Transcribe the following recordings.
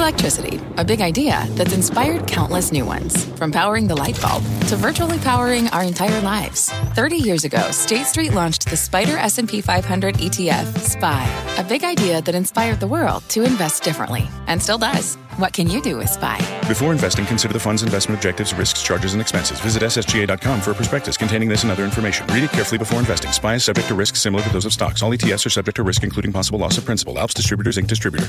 Electricity, a big idea that's inspired countless new ones. From powering the light bulb to virtually powering our entire lives. 30 years ago, State Street launched the SPDR S&P 500 ETF, SPY. A big idea that inspired the world to invest differently. And still does. What can you do with SPY? Before investing, consider the fund's investment objectives, risks, charges, and expenses. Visit ssga.com for a prospectus containing this and other information. Read it carefully before investing. SPY is subject to risks similar to those of stocks. All ETFs are subject to risk, including possible loss of principal. Alps Distributors, Inc. Distributor.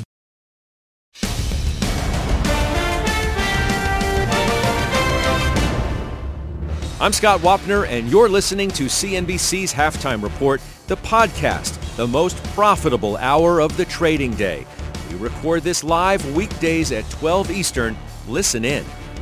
I'm Scott Wapner, and you're listening to CNBC's Halftime Report, the podcast, the most profitable hour of the trading day. We record this live weekdays at 12 Eastern. Listen in.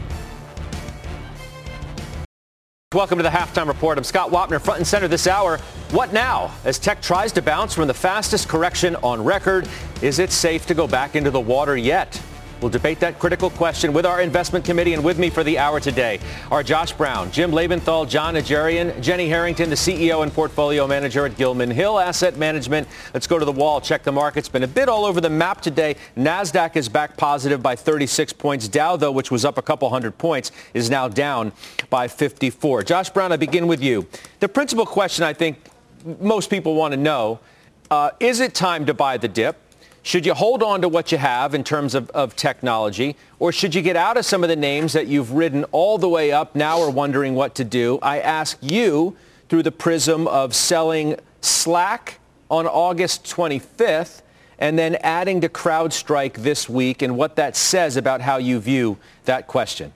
Welcome to the Halftime Report. I'm Scott Wapner, front and center this hour. What now? As tech tries to bounce from the fastest correction on record, is it safe to go back into the water yet? We'll debate that critical question with our investment committee, and with me for the hour today are Josh Brown, Jim Lebenthal, Jon Najarian, Jenny Harrington, the CEO and portfolio manager at Gilman Hill Asset Management. Let's go to the wall, check the market's been a bit all over the map today. NASDAQ is back positive by 36 points. Dow, though, which was up a couple hundred points, is now down by 54. Josh Brown, I begin with you. The principal question I think most people want to know, is it time to buy the dip? Should you hold on to what you have in terms of technology, or should you get out of some of the names that you've ridden all the way up, now are wondering what to do? I ask you through the prism of selling Slack on August 25th and then adding to CrowdStrike this week and what that says about how you view that question.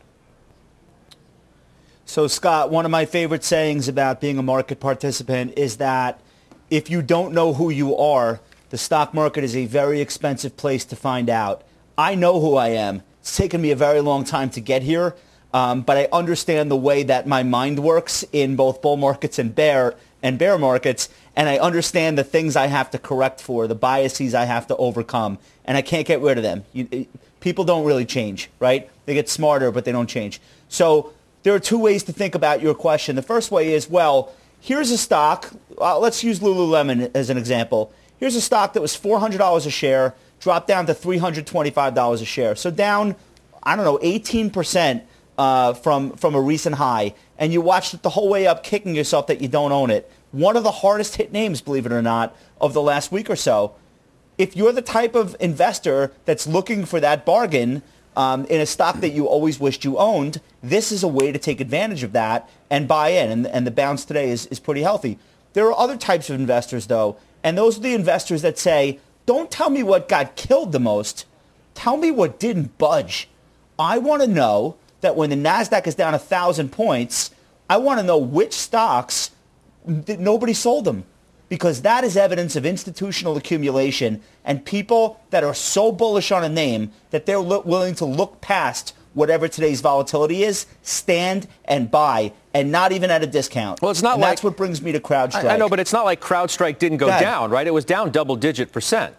So, Scott, one of my favorite sayings about being a market participant is that if you don't know who you are, the stock market is a very expensive place to find out. I know who I am. It's taken me a very long time to get here, but I understand the way that my mind works in both bull markets and bear markets, and I understand the things I have to correct for, the biases I have to overcome, and I can't get rid of them. People don't really change, right? They get smarter, but they don't change. So there are two ways to think about your question. The first way is, well, here's a stock. Let's use Lululemon as an example. Here's a stock that was $400 a share, dropped down to $325 a share. So down, 18% from a recent high. And you watched it the whole way up, kicking yourself that you don't own it. One of the hardest hit names, believe it or not, of the last week or so. If you're the type of investor that's looking for that bargain in a stock that you always wished you owned, this is a way to take advantage of that and buy in. And the bounce today is pretty healthy. There are other types of investors, though. And those are the investors that say, don't tell me what got killed the most. Tell me what didn't budge. I want to know that when the NASDAQ is down 1,000 points, I want to know which stocks that nobody sold them. Because that is evidence of institutional accumulation and people that are so bullish on a name that they're willing to look past whatever today's volatility is, stand and buy, and not even at a discount. Well, it's not that's what brings me to CrowdStrike. I know, but it's not like CrowdStrike didn't go down, right? It was down double-digit %.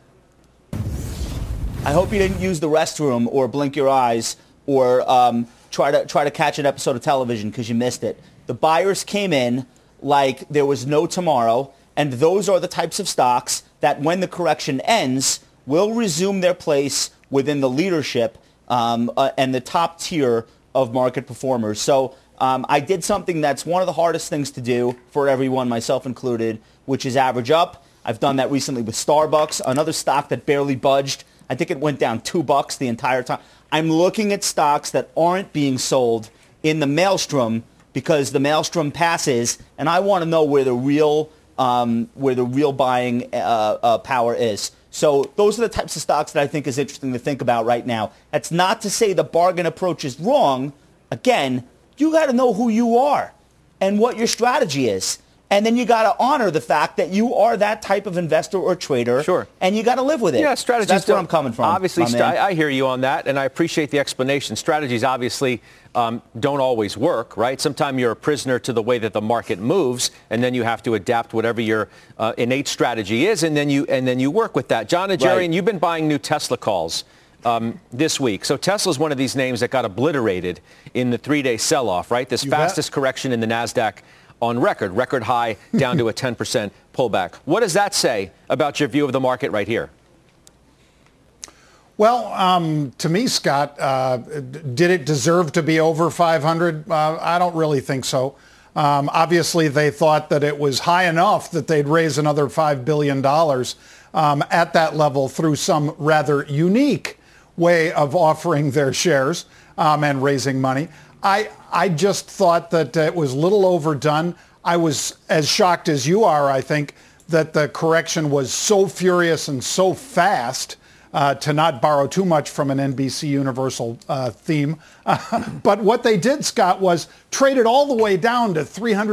I hope you didn't use the restroom or blink your eyes or try to catch an episode of television because you missed it. The buyers came in like there was no tomorrow, and those are the types of stocks that when the correction ends will resume their place within the leadership and the top tier of market performers. So I did something that's one of the hardest things to do for everyone, myself included, which is average up. I've done that recently with Starbucks, another stock that barely budged. I think it went down $2 the entire time. I'm looking at stocks that aren't being sold in the maelstrom because the maelstrom passes, and I want to know where the real buying power is. So those are the types of stocks that I think is interesting to think about right now. That's not to say the bargain approach is wrong. Again, you got to know who you are and what your strategy is. And then you got to honor the fact that you are that type of investor or trader. Sure. And you got to live with it. Yeah, strategies. So that's where I'm coming from. Obviously, I hear you on that, and I appreciate the explanation. Strategies obviously don't always work, right? Sometimes you're a prisoner to the way that the market moves, and then you have to adapt whatever your innate strategy is, and then you work with that. Jon Najarian, right. You've been buying new Tesla calls this week. So Tesla's one of these names that got obliterated in the 3-day sell-off, right? This fastest correction in the NASDAQ on record high, down to a 10% pullback. What does that say about your view of the market right here? Well, to me, Scott, did it deserve to be over 500? I don't really think so. Obviously, they thought that it was high enough that they'd raise another $5 billion at that level through some rather unique way of offering their shares and raising money. I just thought that it was a little overdone. I was as shocked as you are, I think, that the correction was so furious and so fast. To not borrow too much from an NBC Universal theme. But what they did, Scott, was trade it all the way down to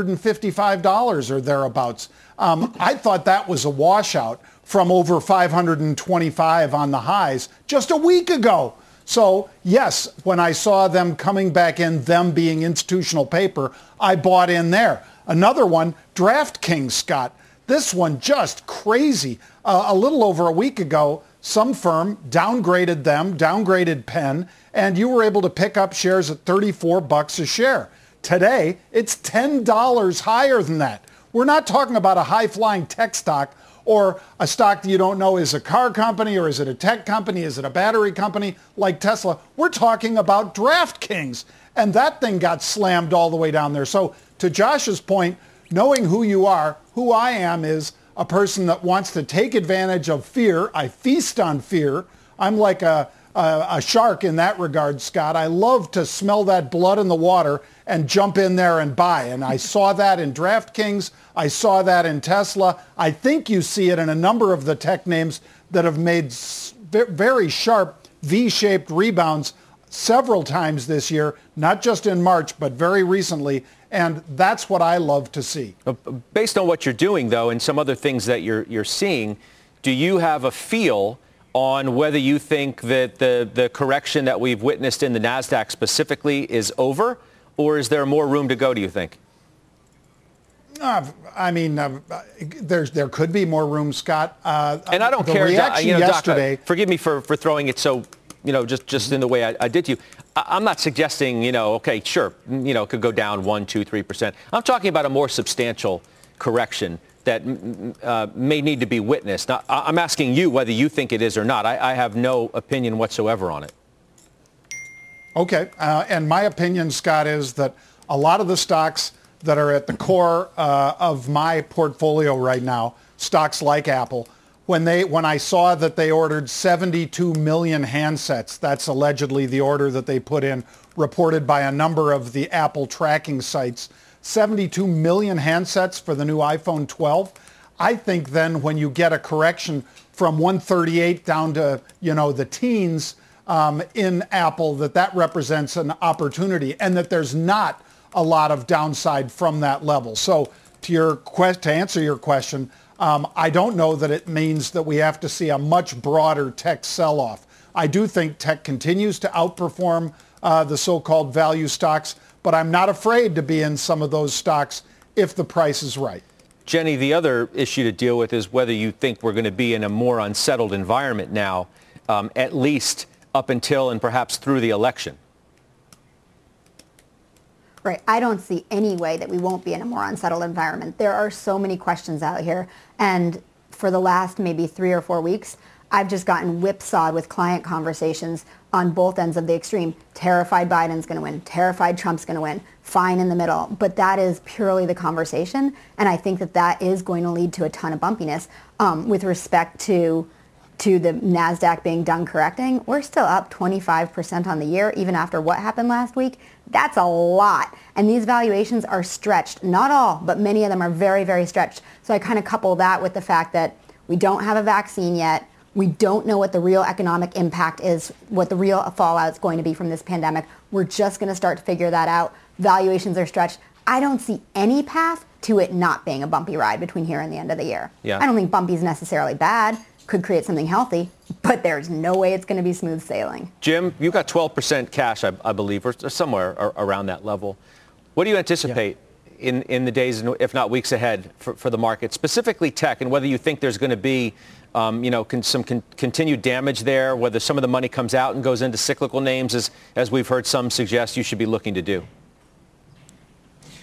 $355 or thereabouts. I thought that was a washout from over 525 on the highs just a week ago. So, yes, when I saw them coming back in, them being institutional paper, I bought in there. Another one, DraftKings, Scott. This one just crazy. A little over a week ago, some firm downgraded them, downgraded Penn, and you were able to pick up shares at $34 a share. Today, it's $10 higher than that. We're not talking about a high-flying tech stock or a stock that you don't know is a car company or is it a tech company, is it a battery company like Tesla. We're talking about DraftKings, and that thing got slammed all the way down there. So to Josh's point, knowing who you are, who I am is a person that wants to take advantage of fear. I feast on fear. I'm like a shark in that regard, Scott. I love to smell that blood in the water and jump in there and buy. And I saw that in DraftKings. I saw that in Tesla. I think you see it in a number of the tech names that have made very sharp V-shaped rebounds several times this year, not just in March, but very recently. And that's what I love to see. Based on what you're doing, though, and some other things that you're seeing, do you have a feel on whether you think that the correction that we've witnessed in the NASDAQ specifically is over, or is there more room to go, do you think? There could be more room, Scott. And I don't care. Yesterday, Doc, forgive me for throwing it so, just in the way I did to you. I'm not suggesting, okay, sure, it could go down 1%, 2%, 3%. I'm talking about a more substantial correction that may need to be witnessed. Now, I'm asking you whether you think it is or not. I have no opinion whatsoever on it. Okay. And my opinion, Scott, is that a lot of the stocks that are at the core of my portfolio right now, stocks like Apple, when I saw that they ordered 72 million handsets, that's allegedly the order that they put in, reported by a number of the Apple tracking sites, 72 million handsets for the new iPhone 12. I think then when you get a correction from 138 down to, the teens in Apple, that represents an opportunity and that there's not a lot of downside from that level. So to answer your question, I don't know that it means that we have to see a much broader tech sell-off. I do think tech continues to outperform the so-called value stocks, but I'm not afraid to be in some of those stocks if the price is right. Jenny, the other issue to deal with is whether you think we're going to be in a more unsettled environment now, at least up until and perhaps through the election. Right. I don't see any way that we won't be in a more unsettled environment. There are so many questions out here. And for the last maybe 3 or 4 weeks, I've just gotten whipsawed with client conversations on both ends of the extreme. Terrified Biden's going to win. Terrified Trump's going to win. Fine in the middle. But that is purely the conversation. And I think that is going to lead to a ton of bumpiness. With respect to the NASDAQ being done correcting, we're still up 25% on the year, even after what happened last week. That's a lot. And these valuations are stretched. Not all, but many of them are very, very stretched. So I kind of couple that with the fact that we don't have a vaccine yet. We don't know what the real economic impact is, what the real fallout is going to be from this pandemic. We're just going to start to figure that out. Valuations are stretched. I don't see any path to it not being a bumpy ride between here and the end of the year. Yeah. I don't think bumpy is necessarily bad. Could create something healthy, but there's no way it's going to be smooth sailing. Jim, you got 12% cash, I believe, or somewhere around that level. What do you anticipate in the days, if not weeks ahead, for the market, specifically tech, and whether you think there's going to be some continued damage there, whether some of the money comes out and goes into cyclical names, as we've heard some suggest you should be looking to do?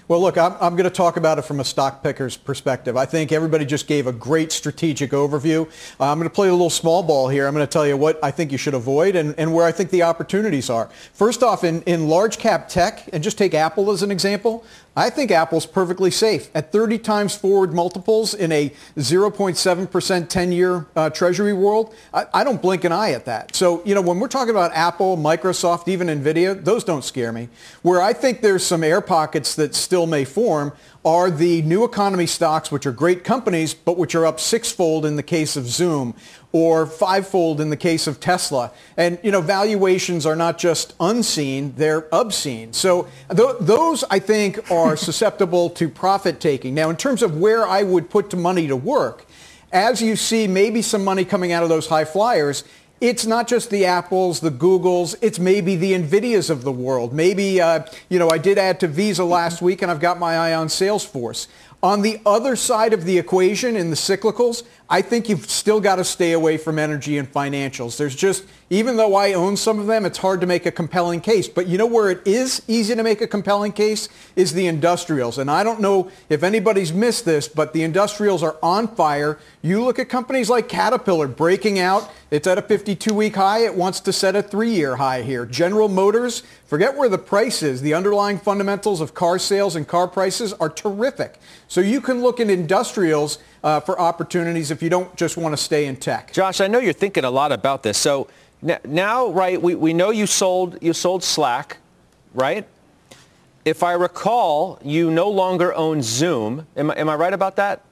Well, look, I'm going to talk about it from a stock picker's perspective. I think everybody just gave a great strategic overview. I'm going to play a little small ball here. I'm going to tell you what I think you should avoid and where I think the opportunities are. First off, in large cap tech, and just take Apple as an example, I think Apple's perfectly safe. At 30 times forward multiples in a 0.7% 10-year treasury world, I don't blink an eye at that. So, when we're talking about Apple, Microsoft, even NVIDIA, those don't scare me. Where I think there's some air pockets that still may form are the new economy stocks, which are great companies, but which are up sixfold in the case of Zoom or fivefold in the case of Tesla. And, valuations are not just unseen, they're obscene. So those, I think, are susceptible to profit taking. Now, in terms of where I would put money to work, as you see maybe some money coming out of those high flyers, it's not just the Apples, the Googles, it's maybe the NVIDIAs of the world. Maybe, I did add to Visa last week and I've got my eye on Salesforce. On the other side of the equation in the cyclicals, I think you've still got to stay away from energy and financials. There's just, even though I own some of them, it's hard to make a compelling case. But where it is easy to make a compelling case is the industrials. And I don't know if anybody's missed this, but the industrials are on fire. You look at companies like Caterpillar breaking out. It's at a 52-week high. It wants to set a 3-year high here. General Motors, forget where the price is. The underlying fundamentals of car sales and car prices are terrific. So you can look at industrials for opportunities if you don't just want to stay in tech. Josh, I know you're thinking a lot about this. So now, right, we know you sold Slack, right? If I recall, you no longer own Zoom. Am I right about that?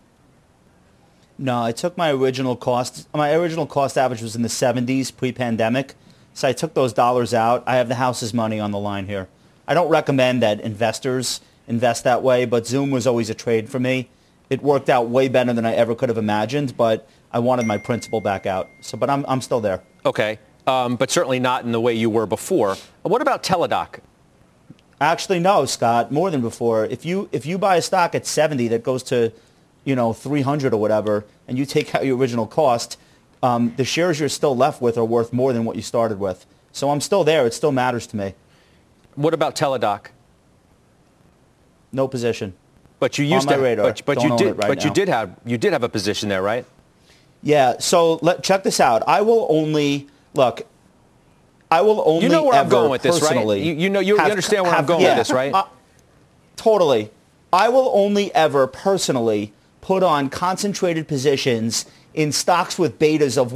No, I took my original cost. My original cost average was in the 70s pre-pandemic. So I took those dollars out. I have the house's money on the line here. I don't recommend that investors invest that way, but Zoom was always a trade for me. It worked out way better than I ever could have imagined, but I wanted my principal back out. But I'm still there. Okay, but certainly not in the way you were before. What about Teladoc? Actually, no, Scott, more than before. If you buy a stock at 70 that goes to 300 or whatever, and you take out your original cost, the shares you're still left with are worth more than what you started with. So I'm still there. It still matters to me. What about Teladoc? No position. But you used on my radar. But you did have a position there, right? Yeah. So check this out. I will only look. You know where I'm going with this, right? You understand where I'm going with this, right? Totally. I will only ever personally put on concentrated positions in stocks with betas of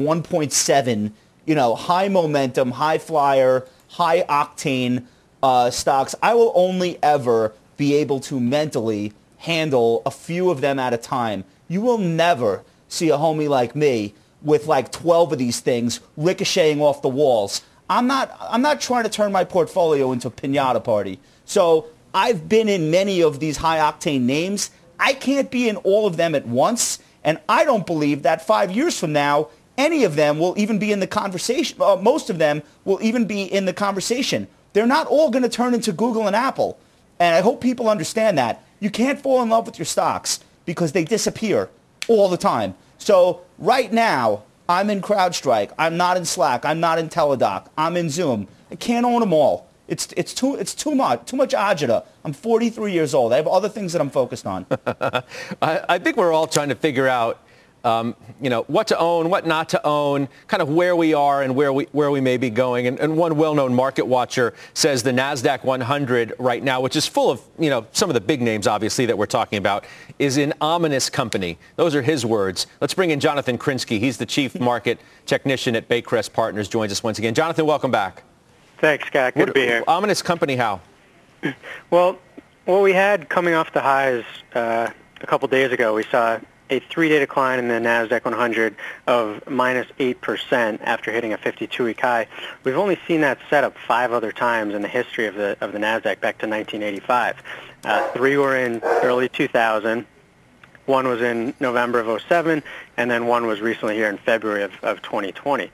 1.7, high momentum, high flyer, high octane stocks. I will only ever be able to mentally handle a few of them at a time. You will never see a homie like me with like 12 of these things ricocheting off the walls. I'm not trying to turn my portfolio into a piñata party. So I've been in many of these high octane names. I can't be in all of them at once. And I don't believe that 5 years from now, any of them will even be in the conversation. Most of them will even be in the conversation. They're not all going to turn into Google and Apple. And I hope people understand that. You can't fall in love with your stocks because they disappear all the time. So right now, I'm in CrowdStrike. I'm not in Slack. I'm not in Teladoc. I'm in Zoom. I can't own them all. It's too much agita. I'm 43 years old. I have other things that I'm focused on. I think we're all trying to figure out, what to own, what not to own, kind of where we are and where we may be going. And one well-known market watcher says the NASDAQ 100 right now, which is full of, some of the big names, obviously, that we're talking about, is an ominous company. Those are his words. Let's bring in Jonathan Krinsky. He's the chief market technician at Baycrest Partners, joins us once again. Jonathan, welcome back. Thanks, Scott. Good to be here. Ominous company, how? Well, what we had coming off the highs a couple days ago, we saw a 3-day decline in the NASDAQ 100 of minus 8% after hitting a 52-week high. We've only seen that set up 5 other times in the history of the NASDAQ back to 1985. 3 were in early 2000. 1 was in November of 07, and then 1 was recently here in February of 2020.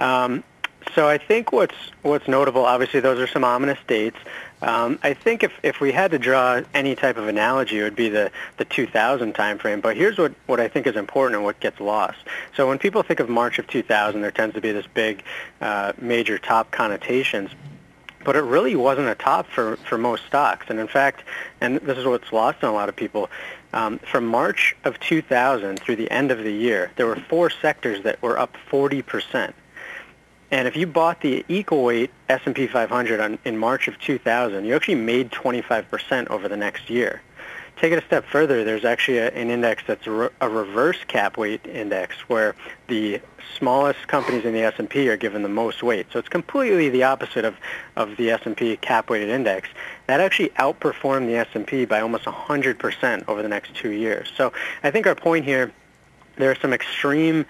So I think what's notable, obviously those are some ominous dates. I think if we had to draw any type of analogy, it would be the 2000 timeframe. But here's what I think is important and what gets lost. So when people think of March of 2000, there tends to be this big major top connotations. but it really wasn't a top for most stocks. And in fact, and this is what's lost on a lot of people, from March of 2000 through the end of the year, there were 4 sectors that were up 40%. And if you bought the equal weight S&P 500 in March of 2000, you actually made 25% over the next year. Take it a step further, there's actually an index that's a reverse cap weight index where the smallest companies in the S&P are given the most weight. So it's completely the opposite of the S&P cap weighted index. That actually outperformed the S&P by almost 100% over the next 2 years. So I think our point here, there are some extreme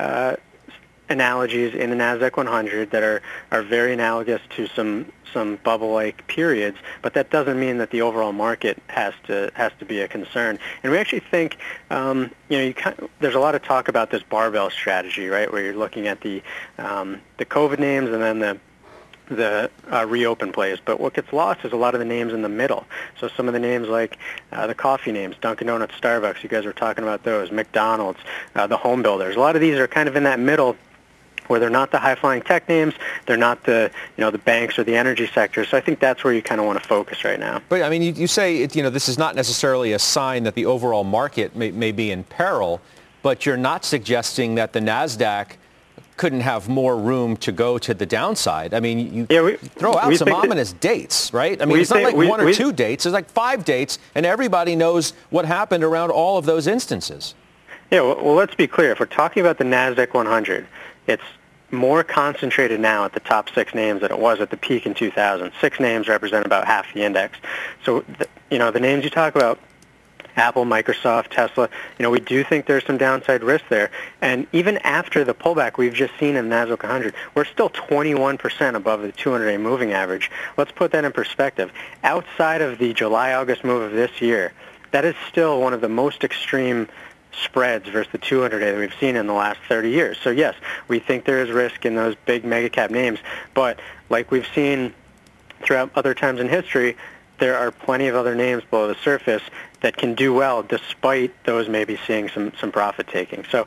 analogies in the NASDAQ 100 that are very analogous to some bubble-like periods, but that doesn't mean that the overall market has to be a concern. And we actually think, there's a lot of talk about this barbell strategy, right, where you're looking at the COVID names and then the reopen plays. But what gets lost is a lot of the names in the middle. So some of the names like the coffee names, Dunkin' Donuts, Starbucks, you guys were talking about those, McDonald's, the home builders. A lot of these are kind of in that middle where they're not the high-flying tech names, they're not the banks or the energy sector. So I think that's where you kind of want to focus right now. But I mean, you say this is not necessarily a sign that the overall market may be in peril, but you're not suggesting that the NASDAQ couldn't have more room to go to the downside. I mean, you throw out some ominous dates, right? I mean, it's not like one or two dates. It's like 5 dates, and everybody knows what happened around all of those instances. Yeah, well, let's be clear. If we're talking about the NASDAQ 100, it's more concentrated now at the top 6 names than it was at the peak in 2000. 6 names represent about half the index. So, the names you talk about, Apple, Microsoft, Tesla, we do think there's some downside risk there. And even after the pullback we've just seen in the NASDAQ 100, we're still 21% above the 200-day moving average. Let's put that in perspective. Outside of the July-August move of this year, that is still one of the most extreme spreads versus the 200-day that we've seen in the last 30 years. So yes, we think there is risk in those big mega cap names, but like we've seen throughout other times in history, there are plenty of other names below the surface that can do well despite those maybe seeing some profit taking. So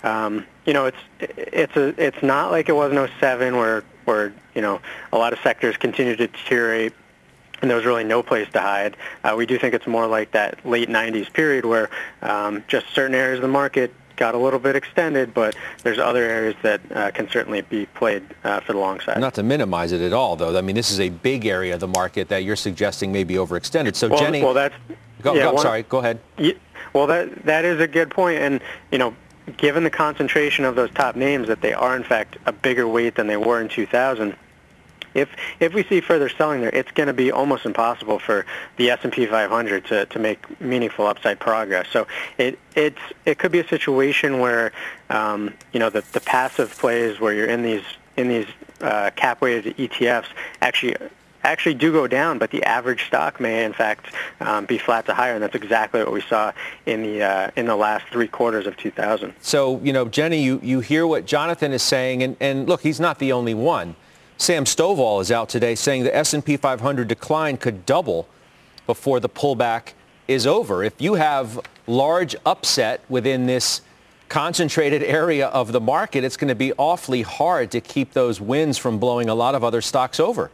it's not like it was in 2007 where a lot of sectors continue to deteriorate and there was really no place to hide. We do think it's more like that late 90s period where just certain areas of the market got a little bit extended, but there's other areas that can certainly be played for the long side. Not to minimize it at all, though. I mean, this is a big area of the market that you're suggesting may be overextended. So, Jenny, go ahead. Well, that is a good point, and given the concentration of those top names, that they are in fact a bigger weight than they were in 2000. If we see further selling there, it's going to be almost impossible for the S&P 500 to make meaningful upside progress. So it could be a situation where the passive plays where you're in these cap weighted ETFs actually do go down, but the average stock may in fact be flat to higher, and that's exactly what we saw in the last 3 quarters of 2000. So Jenny, you hear what Jonathan is saying, and look, he's not the only one. Sam Stovall is out today saying the S&P 500 decline could double before the pullback is over. If you have large upset within this concentrated area of the market, it's going to be awfully hard to keep those wins from blowing a lot of other stocks over.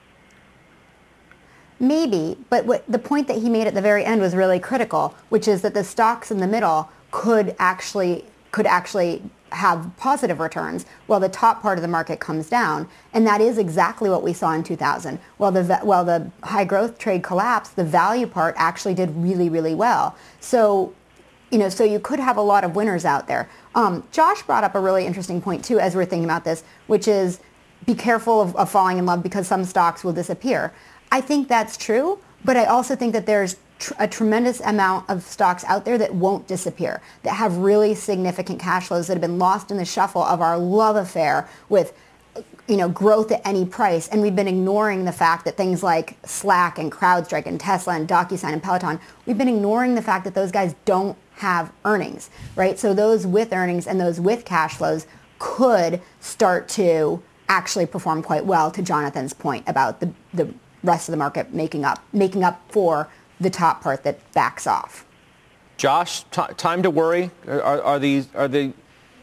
Maybe, but the point that he made at the very end was really critical, which is that the stocks in the middle could actually have positive returns while the top part of the market comes down. And that is exactly what we saw in 2000. While the high growth trade collapsed, the value part actually did really, really well. So, so you could have a lot of winners out there. Josh brought up a really interesting point too as we're thinking about this, which is be careful of falling in love because some stocks will disappear. I think that's true, but I also think that there's a tremendous amount of stocks out there that won't disappear, that have really significant cash flows that have been lost in the shuffle of our love affair with growth at any price. And we've been ignoring the fact that things like Slack and CrowdStrike and Tesla and DocuSign and Peloton, we've been ignoring the fact that those guys don't have earnings, right? So those with earnings and those with cash flows could start to actually perform quite well, to Jonathan's point about the rest of the market making up for the top part that backs off. Josh, time to worry? Are the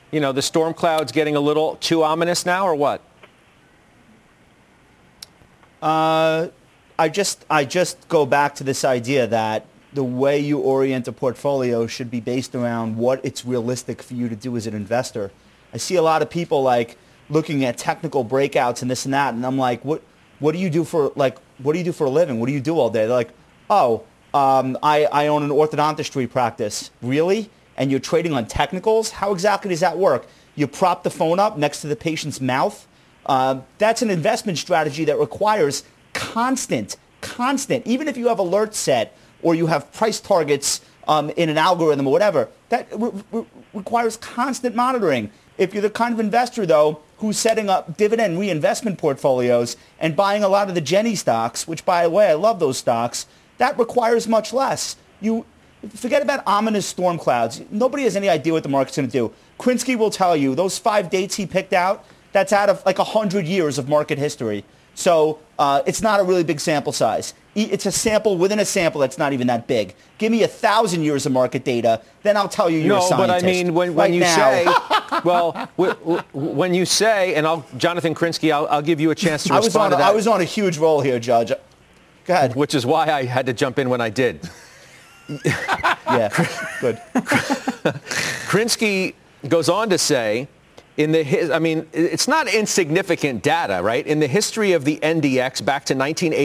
storm clouds getting a little too ominous now, or what? I just go back to this idea that the way you orient a portfolio should be based around what it's realistic for you to do as an investor. I see a lot of people like looking at technical breakouts and this and that, and I'm like, what do you do for a living? What do you do all day? They're like, I own an orthodontistry practice. Really? And you're trading on technicals? How exactly does that work? You prop the phone up next to the patient's mouth. That's an investment strategy that requires constant, even if you have alerts set or you have price targets in an algorithm or whatever, that requires constant monitoring. If you're the kind of investor, though, who's setting up dividend reinvestment portfolios and buying a lot of the Jenny stocks, which, by the way, I love those stocks, that requires much less. You forget about ominous storm clouds. Nobody has any idea what the market's going to do. Krinsky will tell you those 5 dates he picked out, that's out of like 100 years of market history. So it's not a really big sample size. It's a sample within a sample that's not even that big. Give me 1,000 years of market data, then I'll tell you you're a scientist. No, but I mean, when you say, well, when you say, and Jonathan Krinsky, I'll give you a chance to respond to that. I was on a huge roll here, Judge. Go ahead. Which is why I had to jump in when I did. Yeah, good. Krinsky goes on to say, it's not insignificant data, right? In the history of the NDX back to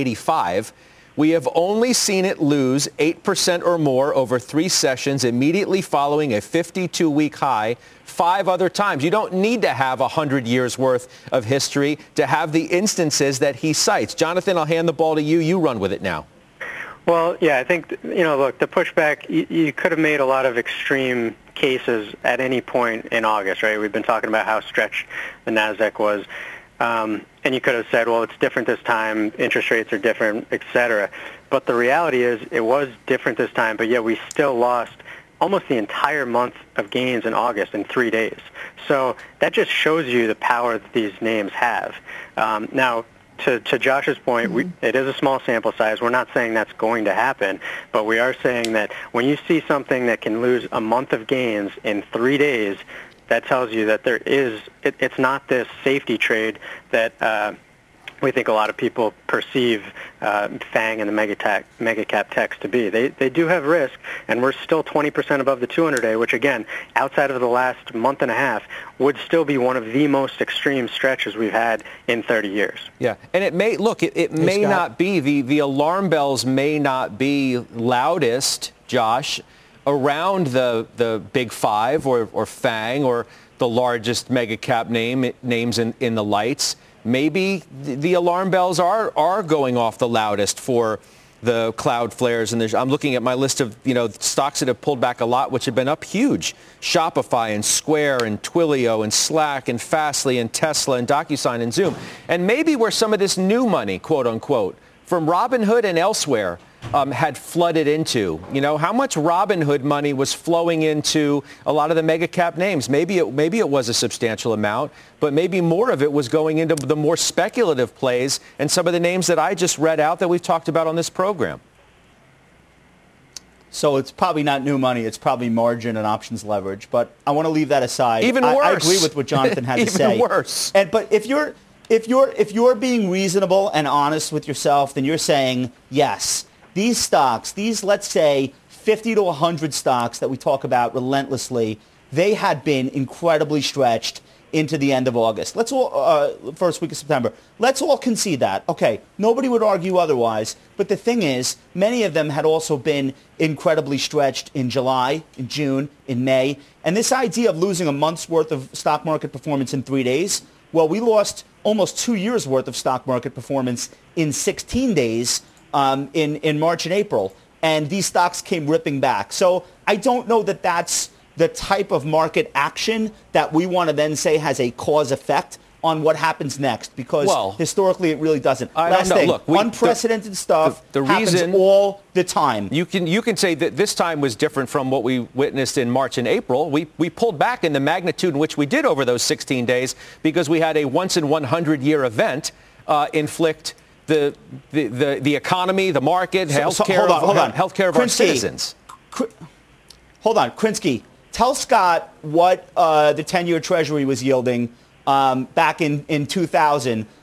1985, we have only seen it lose 8% or more over 3 sessions immediately following a 52-week high 5 other times. You don't need to have 100 years worth of history to have the instances that he cites. Jonathan, I'll hand the ball to you. You run with it now. Well, yeah, I think, look, the pushback, you could have made a lot of extreme cases at any point in August, right? We've been talking about how stretched the NASDAQ was. And you could have said, well, it's different this time, interest rates are different, et cetera. But the reality is it was different this time, but yet we still lost almost the entire month of gains in August in 3 days. So that just shows you the power that these names have. Now, to Josh's point, it is a small sample size. We're not saying that's going to happen, but we are saying that when you see something that can lose a month of gains in 3 days, that tells you that it's not this safety trade that we think a lot of people perceive FANG and the mega cap techs to be. They do have risk, and we're still 20% above the 200-day, which, again, outside of the last month and a half, would still be one of the most extreme stretches we've had in 30 years. Yeah, and it may not be, the alarm bells may not be loudest, Josh, around the big 5 or FANG or the largest mega cap names in the lights. Maybe the alarm bells are going off the loudest for the Cloudflares. And I'm looking at my list of stocks that have pulled back a lot, which have been up huge. Shopify and Square and Twilio and Slack and Fastly and Tesla and DocuSign and Zoom. And maybe where some of this new money, quote unquote, from Robinhood and elsewhere had flooded into. How much Robinhood money was flowing into a lot of the mega cap names? Maybe it was a substantial amount, but maybe more of it was going into the more speculative plays and some of the names that I just read out that we've talked about on this program. So it's probably not new money. It's probably margin and options leverage. But I want to leave that aside. Even worse. I agree with what Jonathan had to say. Even worse. But if you're being reasonable and honest with yourself, then you're saying yes. These stocks, let's say 50 to 100 stocks that we talk about relentlessly, they had been incredibly stretched into the end of August. First week of September. Let's all concede that. Okay, nobody would argue otherwise. But the thing is, many of them had also been incredibly stretched in July, in June, in May. And this idea of losing a month's worth of stock market performance in 3 days, well, we lost almost 2 years' worth of stock market performance in 16 days. In March and April, and these stocks came ripping back. So I don't know that that's the type of market action that we want to then say has a cause effect on what happens next, because historically it really doesn't. Last thing, look, unprecedented stuff happens all the time. You can say that this time was different from what we witnessed in March and April. We pulled back in the magnitude in which we did over those 16 days because we had a once in 100-year event inflict the economy, the market, healthcare of our citizens. Hold on, Krinsky, tell Scott what the 10-year Treasury was yielding back in 2000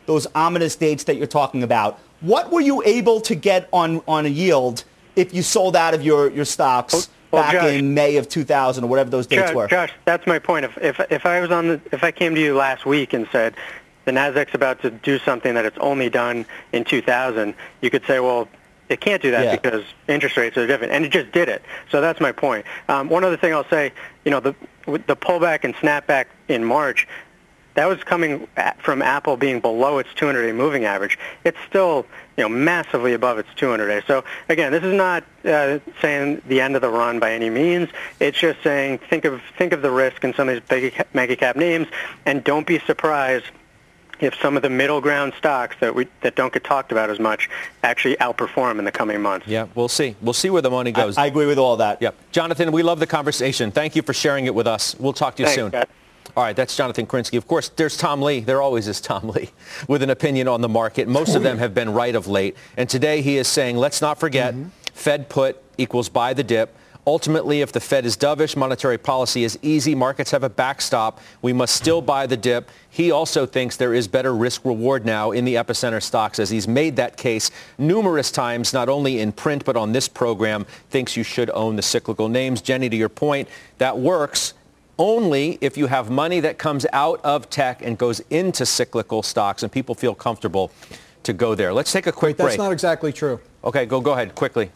those ominous dates that you're talking about. What were you able to get on a yield if you sold out of your stocks back Josh, in May of 2000 or whatever those dates were? Josh, that's my point. If I came to you last week and said the Nasdaq's about to do something that it's only done in 2000, you could say, well, it can't do that because interest rates are different, and it just did it. So that's my point. One other thing I'll say, the pullback and snapback in March, that was coming from Apple being below its 200-day moving average. It's still, massively above its 200-day. So again, this is not saying the end of the run by any means. It's just saying think of the risk in some of these big mega cap names, and don't be surprised if some of the middle ground stocks that don't get talked about as much actually outperform in the coming months. Yeah, we'll see. We'll see where the money goes. I agree with all that. Yep. Jonathan, we love the conversation. Thank you for sharing it with us. We'll talk to you soon. Scott. All right, that's Jonathan Krinsky. Of course, there's Tom Lee. There always is Tom Lee with an opinion on the market. Most of them have been right of late. And today he is saying, let's not forget, Fed put equals buy the dip. Ultimately, if the Fed is dovish, monetary policy is easy, markets have a backstop, we must still buy the dip. He also thinks there is better risk reward now in the epicenter stocks, as he's made that case numerous times, not only in print but on this program, thinks you should own the cyclical names. Jenny, to your point, that works only if you have money that comes out of tech and goes into cyclical stocks and people feel comfortable to go there. Let's take a quick break. That's not exactly true. Okay, go ahead quickly.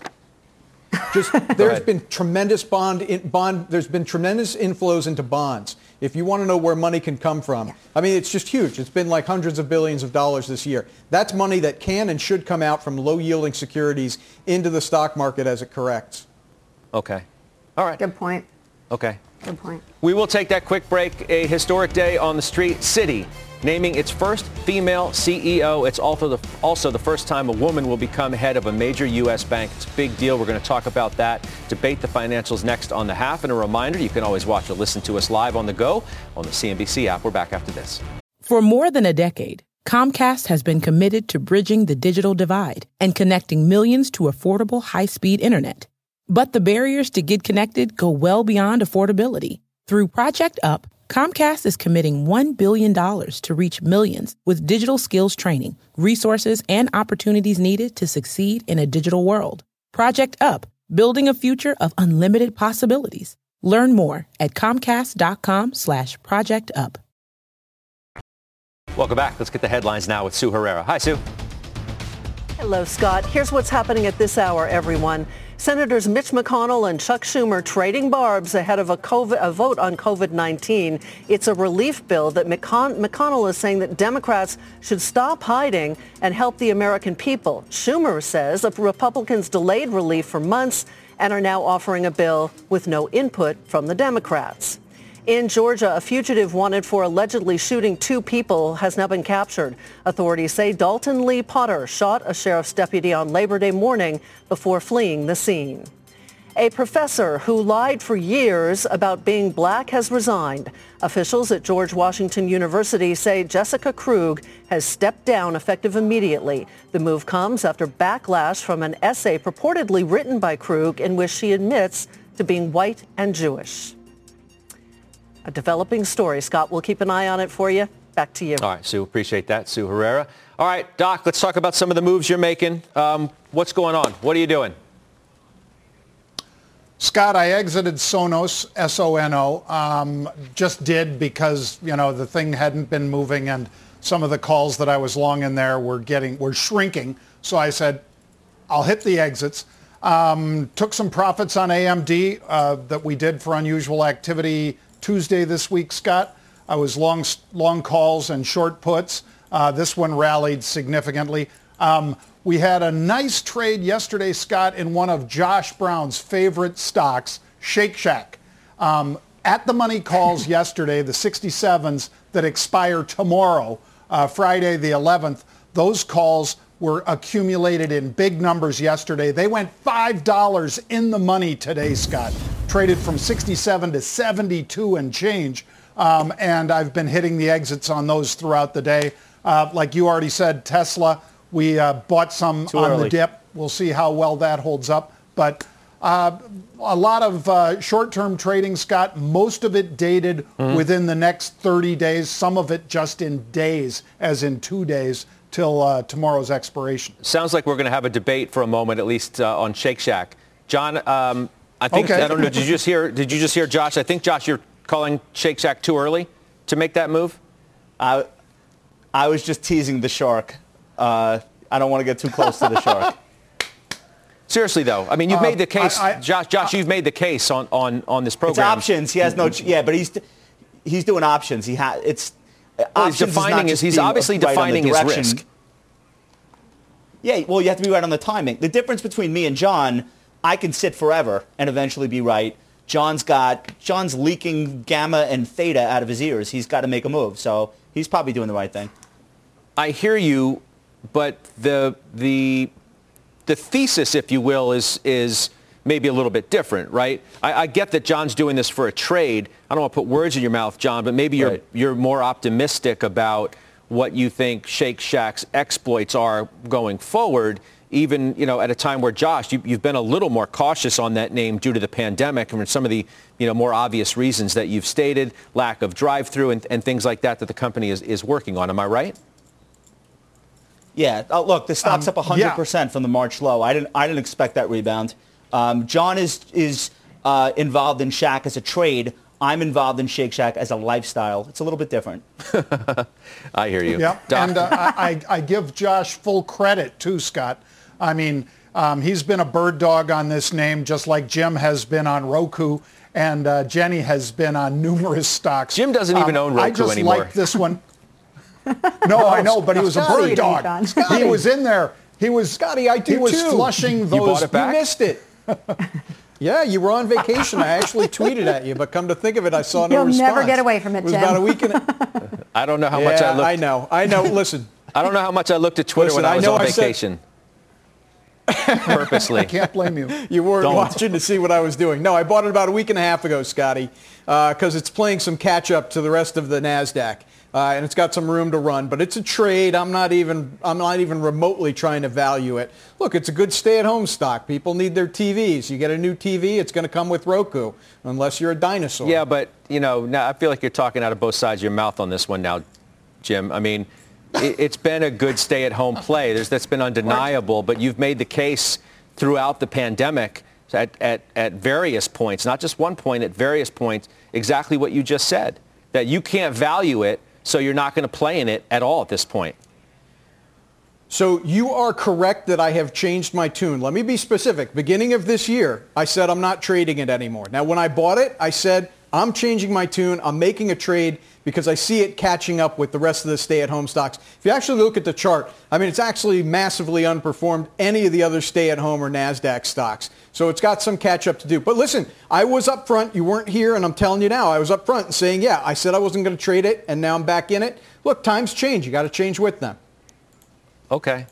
There's been tremendous there's been tremendous inflows into bonds. If you want to know where money can come from, I mean, it's just huge. It's been like hundreds of billions of dollars this year. That's money that can and should come out from low-yielding securities into the stock market as it corrects. Okay. All right. Good point. Okay. Good point. We will take that quick break. A historic day on the street. Citi naming its first female CEO. It's also the first time a woman will become head of a major U.S. bank. It's a big deal. We're going to talk about that. Debate the financials next on The Half. And a reminder, you can always watch or listen to us live on the go on the CNBC app. We're back after this. For more than a decade, Comcast has been committed to bridging the digital divide and connecting millions to affordable high-speed internet. But the barriers to get connected go well beyond affordability. Through Project Up, Comcast is committing $1 billion to reach millions with digital skills training, resources, and opportunities needed to succeed in a digital world. Project Up, building a future of unlimited possibilities. Learn more at comcast.com/projectup. Welcome back. Let's get the headlines now with Sue Herrera. Hi, Sue. Hello, Scott. Here's what's happening at this hour, everyone. Senators Mitch McConnell and Chuck Schumer trading barbs ahead of a vote on COVID-19. It's a relief bill that McConnell is saying that Democrats should stop hiding and help the American people. Schumer says that Republicans delayed relief for months and are now offering a bill with no input from the Democrats. In Georgia, a fugitive wanted for allegedly shooting two people has now been captured. Authorities say Dalton Lee Potter shot a sheriff's deputy on Labor Day morning before fleeing the scene. A professor who lied for years about being black has resigned. Officials at George Washington University say Jessica Krug has stepped down effective immediately. The move comes after backlash from an essay purportedly written by Krug in which she admits to being white and Jewish. A developing story. Scott, we'll keep an eye on it for you. Back to you. All right, Sue, appreciate that. Sue Herrera. All right, Doc, let's talk about some of the moves you're making. What's going on? What are you doing? Scott, I exited Sonos, S-O-N-O, just did because, the thing hadn't been moving and some of the calls that I was long in there were shrinking. So I said, I'll hit the exits. Took some profits on AMD that we did for unusual activity Tuesday this week, Scott. I was long calls and short puts. This one rallied significantly. We had a nice trade yesterday, Scott, in one of Josh Brown's favorite stocks, Shake Shack. At the money calls yesterday, the 67s that expire tomorrow, Friday the 11th, those calls were accumulated in big numbers yesterday. They went $5 in the money today, Scott. Traded from 67 to 72 and change. And I've been hitting the exits on those throughout the day. Like you already said, Tesla, we bought some on the dip. We'll see how well that holds up. But A lot of short-term trading, Scott, most of it dated within the next 30 days, some of it just in days, as in 2 days, till tomorrow's expiration. Sounds like we're going to have a debate for a moment, at least on Shake Shack. John, I think, I don't know, did you just hear Josh? I think, Josh, you're calling Shake Shack too early to make that move? I was just teasing the shark. I don't want to get too close to the shark. Seriously, though, I mean, you've made the case, Josh. You've made the case on this program. It's options. He has no. But he's doing options. He's defining. He's obviously defining his risk. Yeah. Well, you have to be right on the timing. The difference between me and John, I can sit forever and eventually be right. John's leaking gamma and theta out of his ears. He's got to make a move. So he's probably doing the right thing. I hear you, but the thesis, if you will, is maybe a little bit different, right? I get that John's doing this for a trade. I don't want to put words in your mouth, John, but maybe you're more optimistic about what you think Shake Shack's exploits are going forward, even, at a time where, Josh, you've been a little more cautious on that name due to the pandemic and for some of the, more obvious reasons that you've stated, lack of drive-through and things like that the company is working on. Am I right? Yeah. Look, the stock's up 100% from the March low. I didn't expect that rebound. John is involved in Shack as a trade. I'm involved in Shake Shack as a lifestyle. It's a little bit different. I hear you. Yeah, and I give Josh full credit too, Scott. I mean, he's been a bird dog on this name, just like Jim has been on Roku, and Jenny has been on numerous stocks. Jim doesn't even own Roku anymore. I just like this one. No, I know, but he was a bird dog. He was in there. He was Scotty. I do He was too. flushing those. You bought it back? You missed it. Yeah, you were on vacation. I actually tweeted at you, but come to think of it, I saw no response. You'll never get away from it, Jim. It was about a week and I don't know how much I looked. I know. Listen. I don't know how much I looked at Twitter when I was on vacation. Purposely. I can't blame you. You weren't watching to see what I was doing. No, I bought it about a week and a half ago, Scotty, because it's playing some catch-up to the rest of the NASDAQ. And it's got some room to run, but it's a trade. I'm not even remotely trying to value it. Look, it's a good stay-at-home stock. People need their TVs. You get a new TV, it's going to come with Roku, unless you're a dinosaur. Yeah, but now I feel like you're talking out of both sides of your mouth on this one now, Jim. I mean, it's been a good stay-at-home play. That's been undeniable, but you've made the case throughout the pandemic at various points, not just one point, at various points, exactly what you just said, that you can't value it. So you're not going to play in it at all at this point. So you are correct that I have changed my tune. Let me be specific. Beginning of this year, I said I'm not trading it anymore. Now, when I bought it, I said I'm changing my tune. I'm making a trade because I see it catching up with the rest of the stay-at-home stocks. If you actually look at the chart, I mean, it's actually massively underperformed any of the other stay-at-home or NASDAQ stocks. So it's got some catch-up to do. But listen, I was up front. You weren't here, and I'm telling you now, I was up front and saying, yeah, I said I wasn't going to trade it, and now I'm back in it. Look, times change. You got to change with them. Okay.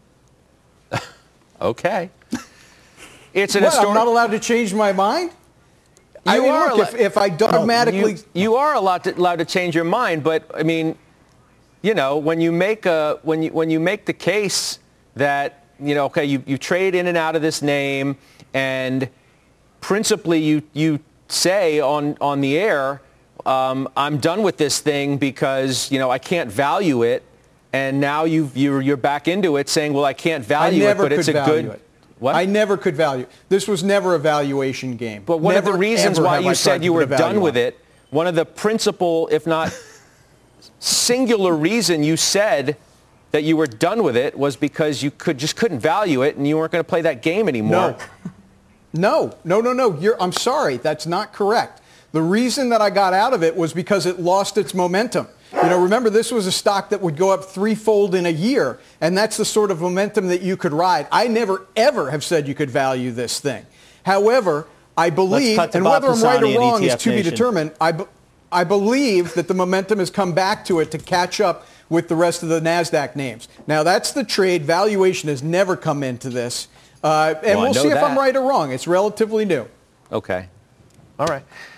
Okay. It's an I'm not allowed to change my mind? If I dogmatically... You are allowed to change your mind, but, I mean, when you make the case that, okay, you trade in and out of this name, and principally you say on the air, I'm done with this thing because, I can't value it, and now you're back into it saying, well, I can't value it, but it's a good... What? I never could value. This was never a valuation game. But one of the reasons why you said you were done with it, one of the principal, if not singular reason you said that you were done with it was because you just couldn't value it and you weren't going to play that game anymore. No. I'm sorry. That's not correct. The reason that I got out of it was because it lost its momentum. Remember, this was a stock that would go up threefold in a year, and that's the sort of momentum that you could ride. I never, ever have said you could value this thing. However, I believe, and whether I'm right or wrong is to be determined, I believe that the momentum has come back to it to catch up with the rest of the NASDAQ names. Now, that's the trade. Valuation has never come into this. And we'll see if I'm right or wrong. It's relatively new. Okay. All right.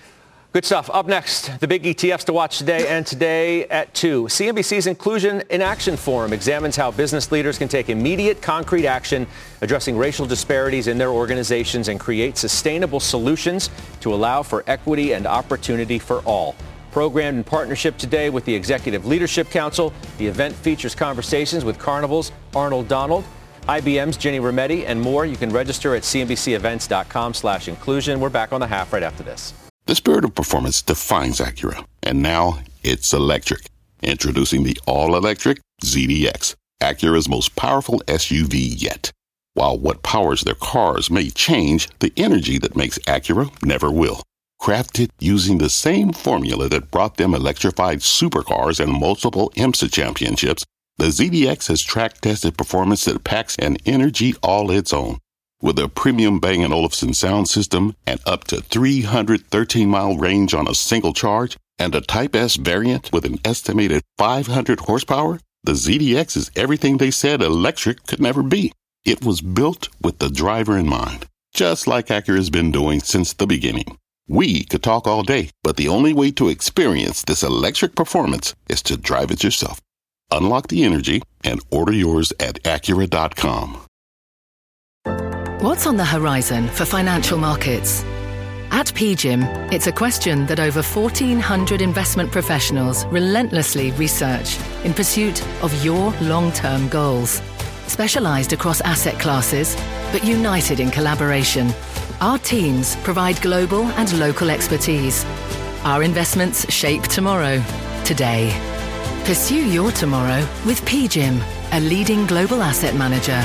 Good stuff. Up next, the big ETFs to watch today and today at 2. CNBC's Inclusion in Action Forum examines how business leaders can take immediate, concrete action addressing racial disparities in their organizations and create sustainable solutions to allow for equity and opportunity for all. Programmed in partnership today with the Executive Leadership Council, the event features conversations with Carnival's Arnold Donald, IBM's Ginny Rometty, and more. You can register at cnbcevents.com/inclusion. We're back on the half right after this. The spirit of performance defines Acura, and now it's electric. Introducing the all-electric ZDX, Acura's most powerful SUV yet. While what powers their cars may change, the energy that makes Acura never will. Crafted using the same formula that brought them electrified supercars and multiple IMSA championships, the ZDX has track-tested performance that packs an energy all its own. With a premium Bang & Olufsen sound system and up to 313-mile range on a single charge, and a Type S variant with an estimated 500 horsepower, the ZDX is everything they said electric could never be. It was built with the driver in mind, just like Acura's been doing since the beginning. We could talk all day, but the only way to experience this electric performance is to drive it yourself. Unlock the energy and order yours at Acura.com. What's on the horizon for financial markets? At PGIM, it's a question that over 1,400 investment professionals relentlessly research in pursuit of your long-term goals. Specialized across asset classes, but united in collaboration, our teams provide global and local expertise. Our investments shape tomorrow, today. Pursue your tomorrow with PGIM, a leading global asset manager.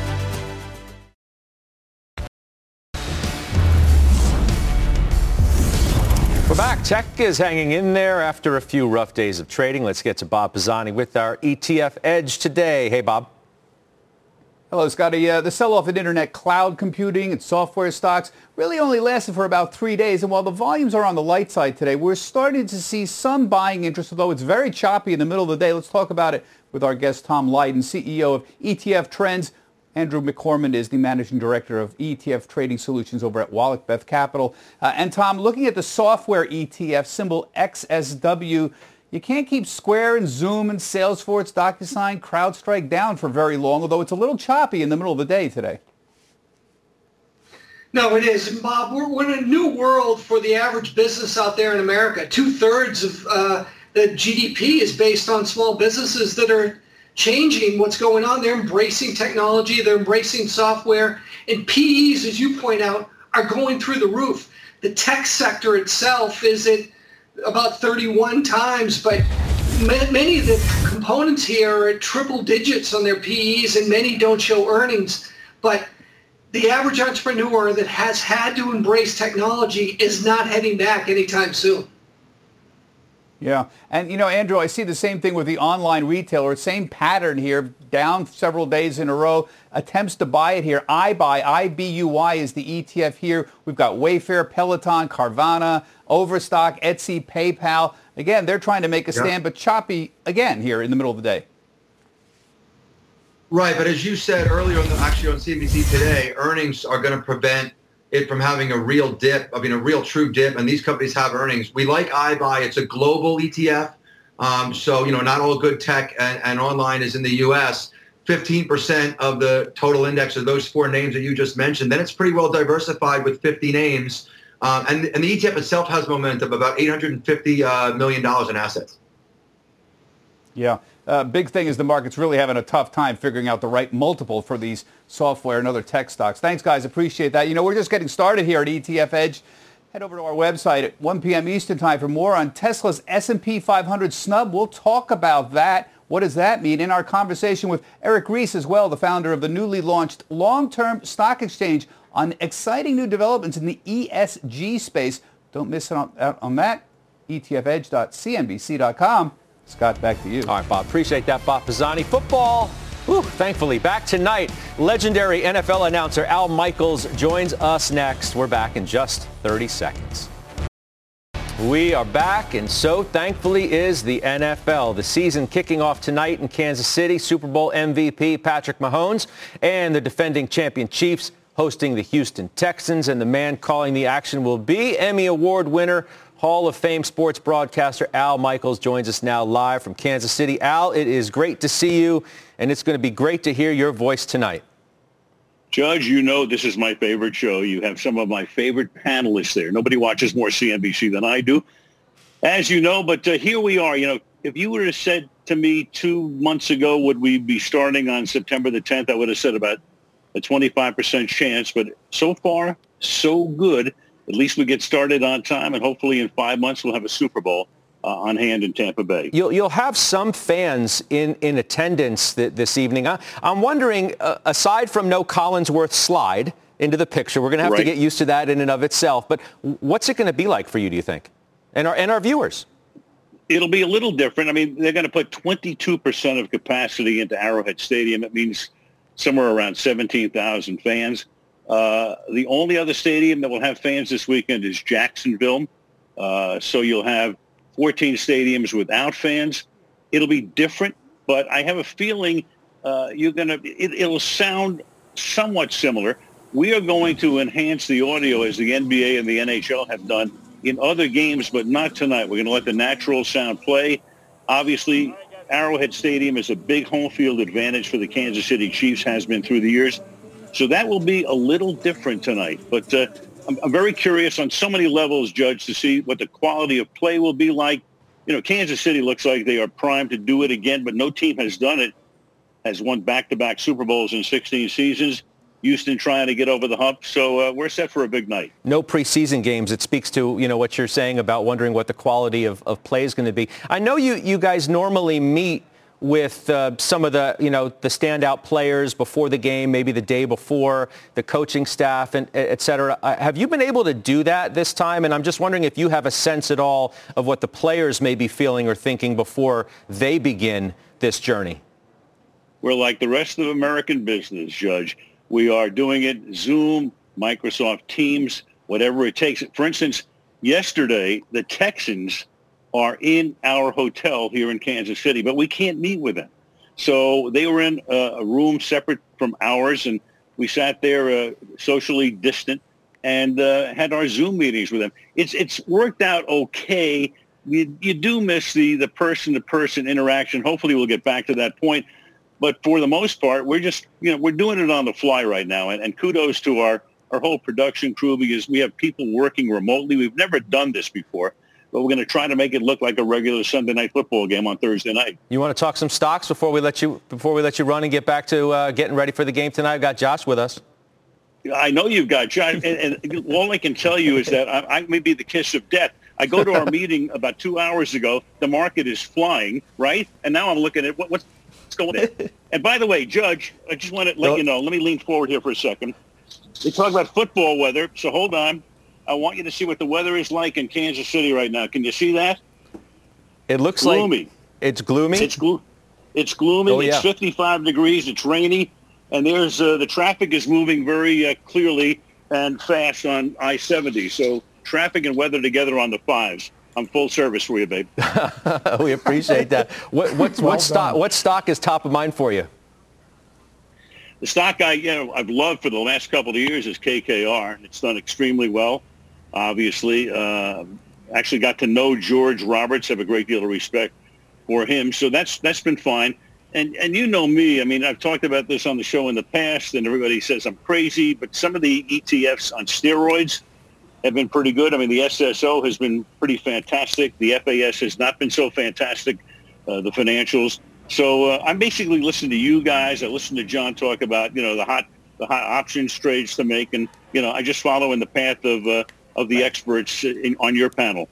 We're back. Tech is hanging in there after a few rough days of trading. Let's get to Bob Pisani with our ETF Edge today. Hey, Bob. Hello, Scotty. The sell-off in internet cloud computing and software stocks really only lasted for about 3 days. And while the volumes are on the light side today, we're starting to see some buying interest, although it's very choppy in the middle of the day. Let's talk about it with our guest, Tom Lydon, CEO of ETF Trends. Andrew McCormick is the Managing Director of ETF Trading Solutions over at Wallach Beth Capital. And Tom, looking at the software ETF, symbol XSW, you can't keep Square and Zoom and Salesforce, DocuSign, CrowdStrike down for very long, although it's a little choppy in the middle of the day today. No, it is. And Bob, we're in a new world for the average business out there in America. 2/3 of the GDP is based on small businesses that are changing what's going on. They're embracing technology. They're embracing software. And PEs, as you point out, are going through the roof. The tech sector itself is at about 31 times, but many of the components here are at triple digits on their PEs, and many don't show earnings. But the average entrepreneur that has had to embrace technology is not heading back anytime soon. Yeah. And, Andrew, I see the same thing with the online retailer. Same pattern here, down several days in a row. Attempts to buy it here. iBuy, IBUY is the ETF here. We've got Wayfair, Peloton, Carvana, Overstock, Etsy, PayPal. Again, they're trying to make a stand, but choppy again here in the middle of the day. Right. But as you said earlier, actually on CNBC today, earnings are going to prevent it from having a real dip, a real true dip, and these companies have earnings. We like iBuy. It's a global ETF. So, not all good tech and online is in the U.S. 15% of the total index of those four names that you just mentioned. Then it's pretty well diversified with 50 names. And the ETF itself has momentum, about $850 million in assets. Yeah. Big thing is the market's really having a tough time figuring out the right multiple for these software and other tech stocks. Thanks, guys. Appreciate that. We're just getting started here at ETF Edge. Head over to our website at 1 p.m. Eastern Time for more on Tesla's S&P 500 snub. We'll talk about that. What does that mean? In our conversation with Eric Ries as well, the founder of the newly launched long-term stock exchange on exciting new developments in the ESG space. Don't miss out on that. etfedge.cnbc.com. Scott, back to you. All right, Bob. Appreciate that, Bob Pisani. Football, thankfully, back tonight. Legendary NFL announcer Al Michaels joins us next. We're back in just 30 seconds. We are back, and so thankfully is the NFL. The season kicking off tonight in Kansas City. Super Bowl MVP Patrick Mahomes and the defending champion Chiefs hosting the Houston Texans, and the man calling the action will be Emmy Award winner Hall of Fame sports broadcaster Al Michaels joins us now live from Kansas City. Al, it is great to see you, and it's going to be great to hear your voice tonight. Judge, you know this is my favorite show. You have some of my favorite panelists there. Nobody watches more CNBC than I do, as you know. But here we are. You know, if you would have said to me 2 months ago, would we be starting on September the 10th, I would have said about a 25% chance. But so far, so good. At least we get started on time, and hopefully in 5 months we'll have a Super Bowl on hand in Tampa Bay. You'll have some fans in attendance this evening. I'm wondering, aside from no Collinsworth slide into the picture, we're going to have to get used to that in and of itself. But what's it going to be like for you, do you think, and our viewers? It'll be a little different. I mean, they're going to put 22% of capacity into Arrowhead Stadium. It means somewhere around 17,000 fans. The only other stadium that will have fans this weekend is Jacksonville. So you'll have 14 stadiums without fans. It'll be different, but I have a feeling it'll sound somewhat similar. We are going to enhance the audio as the NBA and the NHL have done in other games, but not tonight. We're going to let the natural sound play. Obviously, Arrowhead Stadium is a big home field advantage for the Kansas City Chiefs, has been through the years. So that will be a little different tonight. But I'm very curious on so many levels, Judge, to see what the quality of play will be like. You know, Kansas City looks like they are primed to do it again, but no team has done it, has won back-to-back Super Bowls in 16 seasons. Houston trying to get over the hump. So we're set for a big night. No preseason games. It speaks to, what you're saying about wondering what the quality of play is going to be. I know you guys normally meet with some of the, the standout players before the game, maybe the day before, the coaching staff, and et cetera. Have you been able to do that this time? And I'm just wondering if you have a sense at all of what the players may be feeling or thinking before they begin this journey. We're like the rest of American business, Judge. We are doing it Zoom, Microsoft Teams, whatever it takes. For instance, yesterday, the Texans are in our hotel here in Kansas City, but we can't meet with them. So they were in a room separate from ours, and we sat there socially distant and had our Zoom meetings with them. It's worked out okay. You do miss the person-to-person interaction. Hopefully we'll get back to that point. But for the most part, we're just, we're doing it on the fly right now. And kudos to our whole production crew, because we have people working remotely. We've never done this before, but we're going to try to make it look like a regular Sunday night football game on Thursday night. You want to talk some stocks before we let you run and get back to getting ready for the game tonight? I've got Josh with us. I know you've got Josh. And all I can tell you is that I may be the kiss of death. I go to our meeting about 2 hours ago. The market is flying, right? And now I'm looking at what's going on. And by the way, Judge, I just want to let you know, let me lean forward here for a second. They talk about football weather, so hold on. I want you to see what the weather is like in Kansas City right now. Can you see that? It looks gloomy. It's gloomy? It's gloomy. Oh, yeah. It's 55 degrees. It's rainy. And there's the traffic is moving very clearly and fast on I-70. So traffic and weather together on the fives. I'm full service for you, babe. We appreciate that. What stock is top of mind for you? The stock I've loved for the last couple of years is KKR, and it's done extremely well. Obviously, actually got to know George Roberts, have a great deal of respect for him, so that's been fine. And you know me, I mean, I've talked about this on the show in the past, and everybody says I'm crazy, but some of the ETFs on steroids have been pretty good. I mean, the SSO has been pretty fantastic. The FAS has not been so fantastic, the financials. So I'm basically listening to you guys. I listen to John talk about, the hot options trades to make. And, I just follow in the path of the experts on your panel.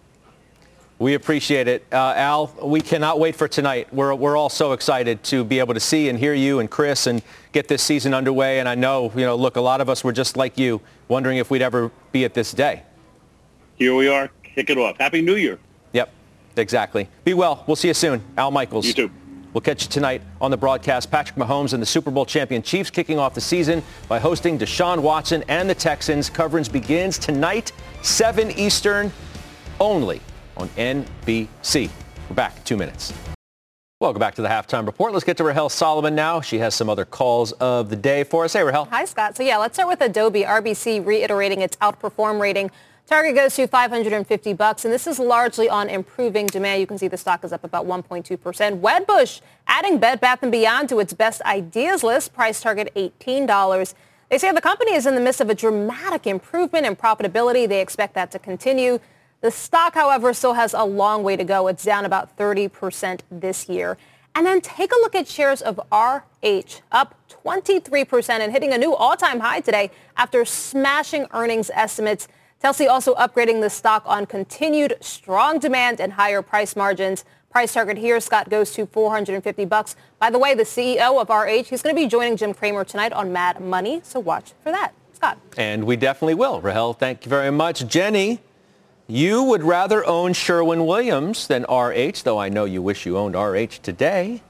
We appreciate it. Al, we cannot wait for tonight. We're all so excited to be able to see and hear you and Chris and get this season underway. And I know, look, a lot of us were just like you, wondering if we'd ever be at this day. Here we are. Kick it off. Happy New Year. Yep, exactly. Be well. We'll see you soon. Al Michaels. You too. We'll catch you tonight on the broadcast. Patrick Mahomes and the Super Bowl champion Chiefs kicking off the season by hosting Deshaun Watson and the Texans. Coverage begins tonight, 7 Eastern, only on NBC. We're back in 2 minutes. Welcome back to the Halftime Report. Let's get to Rahel Solomon now. She has some other calls of the day for us. Hey, Rahel. Hi, Scott. So, let's start with Adobe. RBC reiterating its outperform rating Target goes to $550, and this is largely on improving demand. You can see the stock is up about 1.2%. Wedbush adding Bed Bath & Beyond to its best ideas list, price target $18. They say the company is in the midst of a dramatic improvement in profitability. They expect that to continue. The stock, however, still has a long way to go. It's down about 30% this year. And then take a look at shares of RH, up 23% and hitting a new all-time high today after smashing earnings estimates. Telsey also upgrading the stock on continued strong demand and higher price margins. Price target here, Scott, goes to $450. By the way, the CEO of RH, he's going to be joining Jim Cramer tonight on Mad Money, so watch for that. Scott. And we definitely will. Rahel, thank you very much. Jenny, you would rather own Sherwin-Williams than RH, though I know you wish you owned RH today.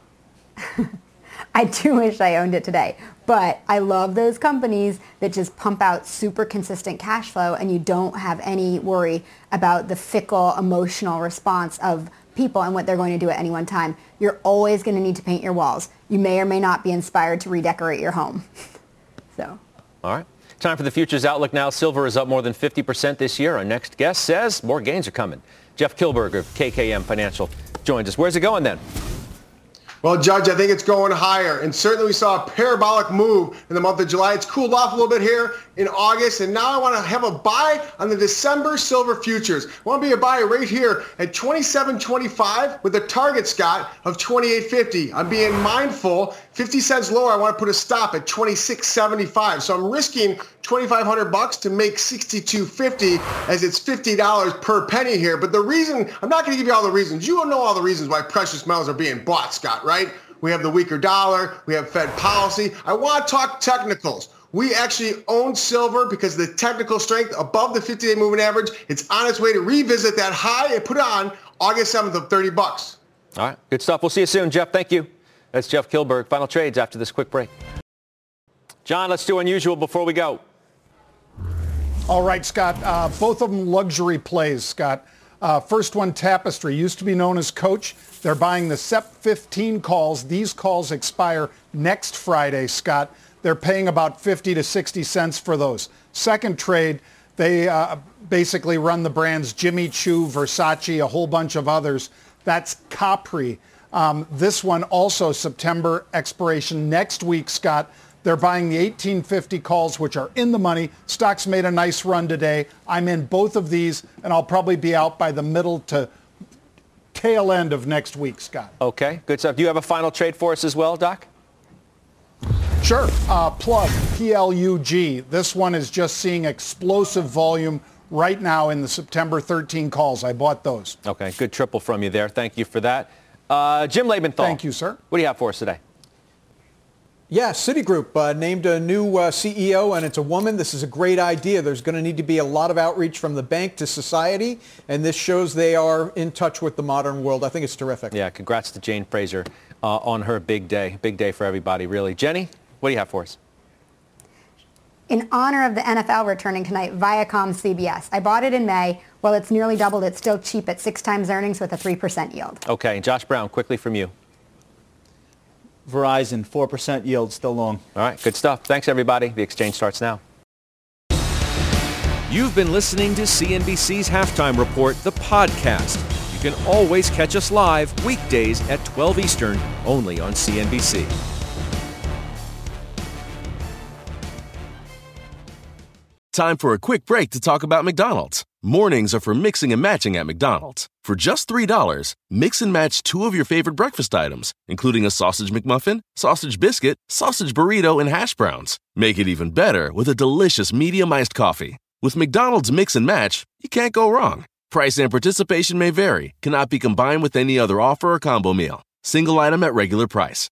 I do wish I owned it today, but I love those companies that just pump out super consistent cash flow and you don't have any worry about the fickle emotional response of people and what they're going to do at any one time. You're always going to need to paint your walls. You may or may not be inspired to redecorate your home. So. All right. Time for the futures outlook now. Silver is up more than 50% this year. Our next guest says more gains are coming. Jeff Kilberg of KKM Financial joins us. Where's it going then? Well, Judge, I think it's going higher. And certainly we saw a parabolic move in the month of July. It's cooled off a little bit here in August. And now I want to have a buy on the December silver futures. I want to be a buy right here at $27.25 with a target, Scott, of $28.50. I'm being mindful. 50 cents lower, I want to put a stop at $26.75. So I'm risking $2,500 to make $62.50 as it's $50 per penny here. But the reason, I'm not going to give you all the reasons. You don't know all the reasons why precious metals are being bought, Scott, right? We have the weaker dollar. We have Fed policy. I want to talk technicals. We actually own silver because of the technical strength above the 50-day moving average. It's on its way to revisit that high and put on August 7th of $30. All right. Good stuff. We'll see you soon, Jeff. Thank you. That's Jeff Kilberg. Final trades after this quick break. John, let's do unusual before we go. All right, Scott. Both of them luxury plays, Scott. First one, Tapestry, used to be known as Coach. They're buying the SEP 15 calls. These calls expire next Friday, Scott. They're paying about 50 to 60 cents for those. Second trade, they basically run the brands Jimmy Choo, Versace, a whole bunch of others. That's Capri. This one also September expiration next week, Scott. They're buying the 1850 calls, which are in the money. Stock's made a nice run today. I'm in both of these, and I'll probably be out by the middle to tail end of next week, Scott. Okay, good stuff. Do you have a final trade for us as well, Doc? Sure. Plug, P-L-U-G. This one is just seeing explosive volume right now in the September 13 calls. I bought those. Okay, good triple from you there. Thank you for that. Jim Lebenthal. Thank you, sir. What do you have for us today? Yeah, Citigroup named a new CEO, and it's a woman. This is a great idea. There's going to need to be a lot of outreach from the bank to society, and this shows they are in touch with the modern world. I think it's terrific. Yeah, congrats to Jane Fraser on her big day. Big day for everybody, really. Jenny, what do you have for us? In honor of the NFL returning tonight, Viacom CBS. I bought it in May. Well, it's nearly doubled. It's still cheap at 6 times earnings with a 3% yield. Okay, Josh Brown, quickly from you. Verizon, 4% yield, still long. All right, good stuff. Thanks, everybody. The exchange starts now. You've been listening to CNBC's Halftime Report, the podcast. You can always catch us live weekdays at 12 Eastern, only on CNBC. Time for a quick break to talk about McDonald's. Mornings are for mixing and matching at McDonald's. For just $3, mix and match 2 of your favorite breakfast items, including a sausage McMuffin, sausage biscuit, sausage burrito, and hash browns. Make it even better with a delicious medium iced coffee. With McDonald's Mix and Match, you can't go wrong. Price and participation may vary, cannot be combined with any other offer or combo meal. Single item at regular price.